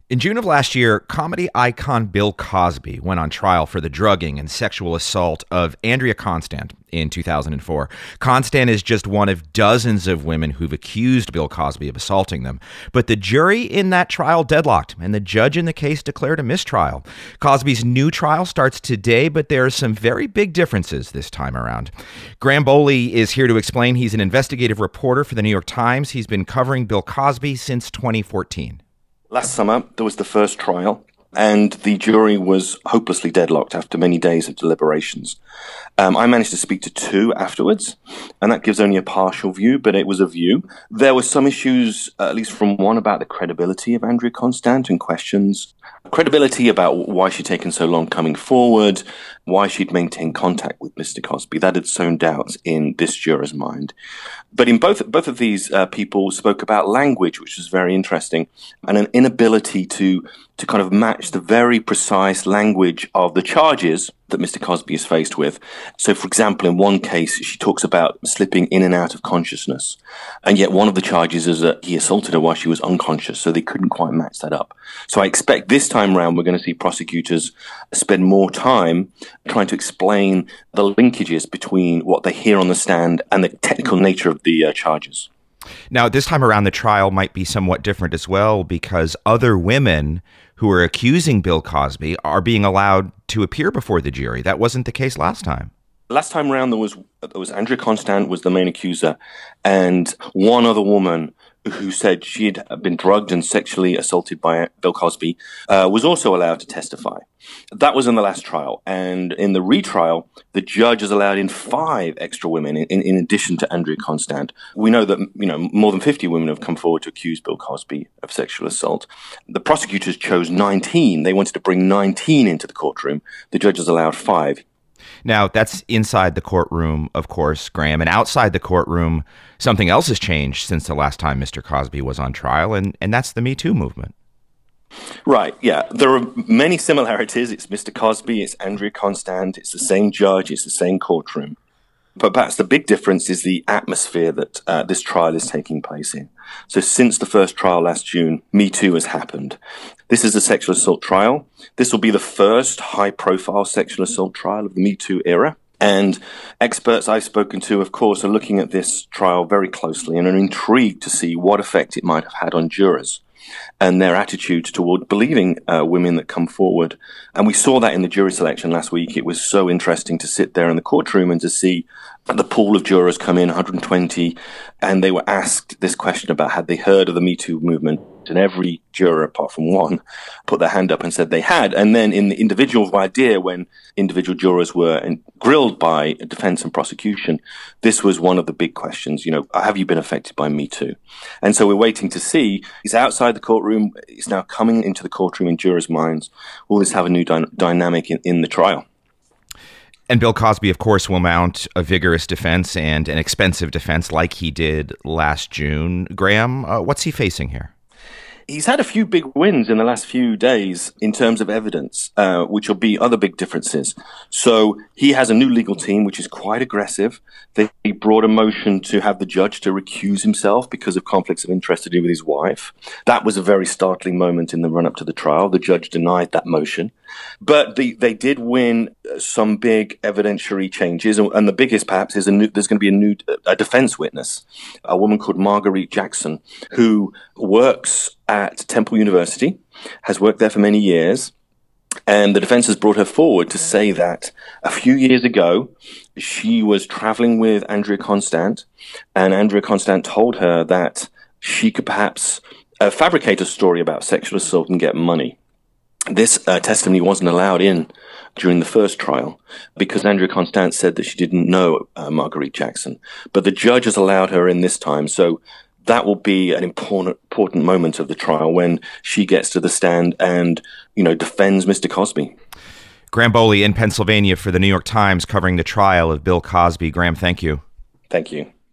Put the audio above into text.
In June of last year, comedy icon Bill Cosby went on trial for the drugging and sexual assault of Andrea Constand in 2004. Constand is just one of dozens of women who've accused Bill Cosby of assaulting them. But the jury in that trial deadlocked, and the judge in the case declared a mistrial. Cosby's new trial starts today, but there are some very big differences this time around. Graham Boley is here to explain. He's an investigative reporter for the New York Times. He's been covering Bill Cosby since 2014. Last summer, there was the first trial, and the jury was hopelessly deadlocked after many days of deliberations. I managed to speak to two afterwards, and that gives only a partial view, but it was a view. There were some issues, at least from one, about the credibility of Andrea Constand and questions. Credibility about why she'd taken so long coming forward, why she'd maintained contact with Mr. Cosby. That had sown doubts in this juror's mind. But in both of these people spoke about language, which was very interesting, and an inability to kind of match the very precise language of the charges that Mr. Cosby is faced with. So, for example, in one case, she talks about slipping in and out of consciousness. And yet one of the charges is that he assaulted her while she was unconscious, so they couldn't quite match that up. So I expect this time round we're going to see prosecutors spend more time trying to explain the linkages between what they hear on the stand and the technical nature of the charges. Now, this time around, the trial might be somewhat different as well because other women who are accusing Bill Cosby are being allowed to appear before the jury. That wasn't the case last time. Last time around, there was Andrea Constand was the main accuser, and one other woman who said she had been drugged and sexually assaulted by Bill Cosby was also allowed to testify. That was in the last trial. And in the retrial, the judge has allowed in 5 extra women in addition to Andrea Constand. We know that, more than 50 women have come forward to accuse Bill Cosby of sexual assault. The prosecutors chose 19. They wanted to bring 19 into the courtroom. The judge has allowed 5. Now, that's inside the courtroom, of course, Graham. And outside the courtroom, something else has changed since the last time Mr. Cosby was on trial, and that's the Me Too movement. Right, yeah. There are many similarities. It's Mr. Cosby, it's Andrea Constand, it's the same judge, it's the same courtroom. But perhaps the big difference is the atmosphere that this trial is taking place in. So since the first trial last June, Me Too has happened. This is a sexual assault trial. This will be the first high-profile sexual assault trial of the Me Too era. And experts I've spoken to, of course, are looking at this trial very closely and are intrigued to see what effect it might have had on jurors and their attitude toward believing women that come forward. And we saw that in the jury selection last week. It was so interesting to sit there in the courtroom and to see the pool of jurors come in, 120, and they were asked this question about had they heard of the Me Too movement, and every juror, apart from one, put their hand up and said they had. And then in the individual voir dire, when individual jurors were grilled by defense and prosecution, this was one of the big questions, have you been affected by Me Too? And so we're waiting to see, it's outside the courtroom, it's now coming into the courtroom in jurors' minds. Will this have a new dynamic in the trial? And Bill Cosby, of course, will mount a vigorous defense and an expensive defense like he did last June. Graham, what's he facing here? He's had a few big wins in the last few days in terms of evidence, which will be other big differences. So he has a new legal team, which is quite aggressive. They brought a motion to have the judge to recuse himself because of conflicts of interest to do with his wife. That was a very startling moment in the run-up to the trial. The judge denied that motion. But they did win some big evidentiary changes, and the biggest perhaps is there's going to be a defense witness, a woman called Marguerite Jackson, who works at Temple University, has worked there for many years, and the defense has brought her forward to say that a few years ago, she was traveling with Andrea Constand, and Andrea Constand told her that she could perhaps fabricate a story about sexual assault and get money. This testimony wasn't allowed in during the first trial because Andrea Constand said that she didn't know Marguerite Jackson. But the judge has allowed her in this time, so that will be an important moment of the trial when she gets to the stand and, defends Mr. Cosby. Graham Boley in Pennsylvania for the New York Times covering the trial of Bill Cosby. Graham, thank you. Thank you.